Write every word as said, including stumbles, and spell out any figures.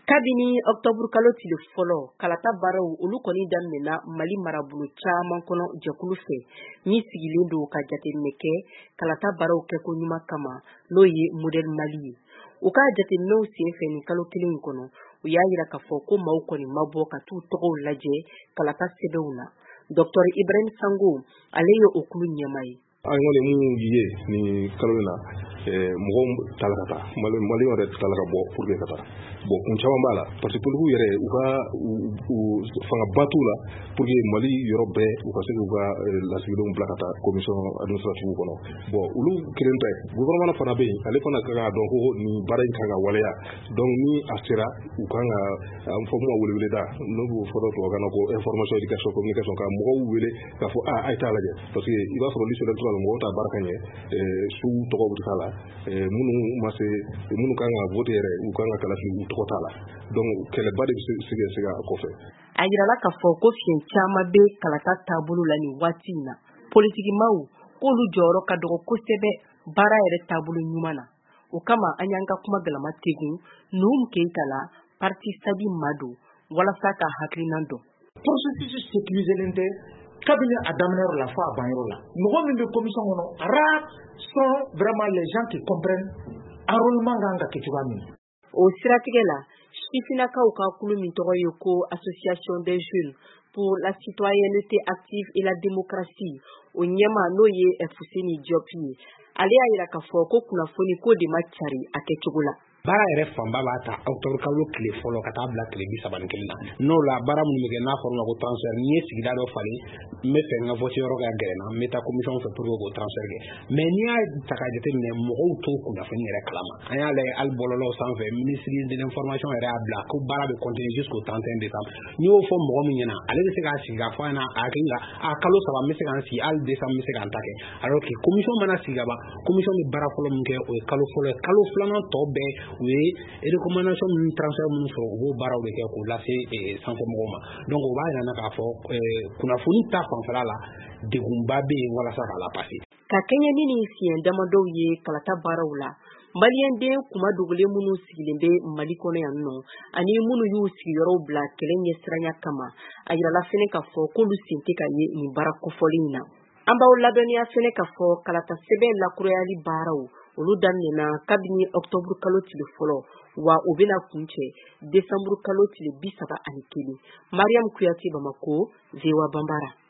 Kabini octobre kalo tile fɔlɔ kalata baaraw olu kɔni daminɛna Mali marabolo caman kɔnɔ jɛkulu fɛ min sigilen don ka jateminɛ kɛ kalata baaraw kɛko ɲuman kama n'o ye modèle Mali ye. U ka jateminɛw senfɛ ni kalo kelen in kɔnɔ u y'a yira k'a fɔ ko maaw kɔni ma bɔ ka t'u tɔgɔw lajɛ kalata sɛbɛnw na. Docteur Ibrahim Sango ale ye o kulu ɲɛma ye. An kɔni mun ye ni kalo in na mɔgɔw tala ka taa Mali yɛrɛ tala ka bɔ pour que ka taa bon kun caman b'a la parce que politiciens yɛrɛ u ka fanga batu la pour que Mali yɔrɔ bɛɛ u ka se k'u ka lasigidenw bila ka taa commission administrative kɔnɔ bon olu kelen tɛ gouvernement fana bɛ yen ale fana ka kan dɔn ko nin baara in kan ka waleya donc ni a sera u kan ka an fɔ mun ma weleweleda n'o b'o fɔ tubabukan na ko information éducation communication ka mɔgɔw wele k'a fɔ a a t'a lajɛ parce que i b'a sɔrɔ lycée électoral mɔgɔw t'a baara ka ɲɛ su tɔgɔ bɛ k'a la minnu ma se minnu kan ka vote yɛrɛ u kan ka kalasi u tɔgɔ t'a la donc kɛlɛba de bɛ se ka se ka kɔfɛ. A yirala k'a fɔ ko fiɲɛ caman bɛ kalata taabolo la nin waati in na politikimaw k'olu jɔyɔrɔ ka dɔgɔ kosɛbɛ baara yɛrɛ taabolo ɲuman na o kama an y'an ka kuma galama tegun Nuhum Keita la parti Sadi Mado walasa ka hakilina dɔn. Processus sécurisé tɛ kabini a daminɛyɔrɔ la fo a banyɔrɔ la mɔgɔ min bɛ commission kɔnɔ rares sont vraiment les gens qui comprennent enrôlement kan ka kɛ cogoya min. O siratigɛ la sifinakaw ka kulu min tɔgɔ ye ko Association des jeunes pour la citoyenneté active et la démocratie o ɲɛma n'o ye Fuseni Diop ye ale y'a yira k'a fɔ ko kunnafoni ko de ma cari a kɛcogo la. Baara yɛrɛ fanba b'a ta octobre kalo tile fɔlɔ ka taa bila tile bi saba ni kelen na n'o la baara minnu bɛ kɛ n'a fɔra ko transfert ni ye sigida dɔ falen n bɛ fɛ n ka vote yɔrɔ ka gɛrɛ na n bɛ taa commission fɛ pour que k'o transfert kɛ mais n'i y'a ta k'a jateminɛ mɔgɔw t'o kunnafoni yɛrɛ kalama an y'a lajɛ hali bɔlɔlɔw sanfɛ ministre de l'information yɛrɛ y'a bila ko baara bɛ continuer jusqu'au trente et un décembre n'i y'o fɔ mɔgɔ min ɲɛna ale bɛ se k'a sigi k'a fɔ a ɲɛna a hakili la a kalo saba n bɛ se k'an sigi hali décembre n bɛ se k'an ta kɛ alors que commission mana sigi ka ban commission bɛ baara fɔlɔ min kɛ o ye kalo fɔlɔ ye kalo filanan tɔ bɛɛ o ye recommandation min transfert minnu sɔrɔ u b'o baaraw de kɛ k'o lase sanfɛ mɔgɔw ma donc o b'a yira na k'a fɔ kunnafoni ta fanfɛla la degunba bɛ yen walasa k'a la passer. Ka kɛɲɛ ni fiɲɛ damadɔw ye kalata baaraw la maliyɛnden kuma dogolen minnu sigilen bɛ Mali kɔnɔ yan nɔ ani minnu y'u sigiyɔrɔw bila kɛlɛ ɲɛsiranya kama a yirala fɛnɛ k'a fɔ k'olu sen tɛ ka ye nin baara kofɔlen in na. An b'aw ladɔnniya fɛnɛ k'a fɔ kalata sɛbɛn lakurayali baaraw olu daminɛna kabini octobre kalo tile fɔlɔ wa u bɛna kuncɛ décembre kalo tile bi saba ani kelen. Mariam Kuyate, Bamako, V O A Bambara.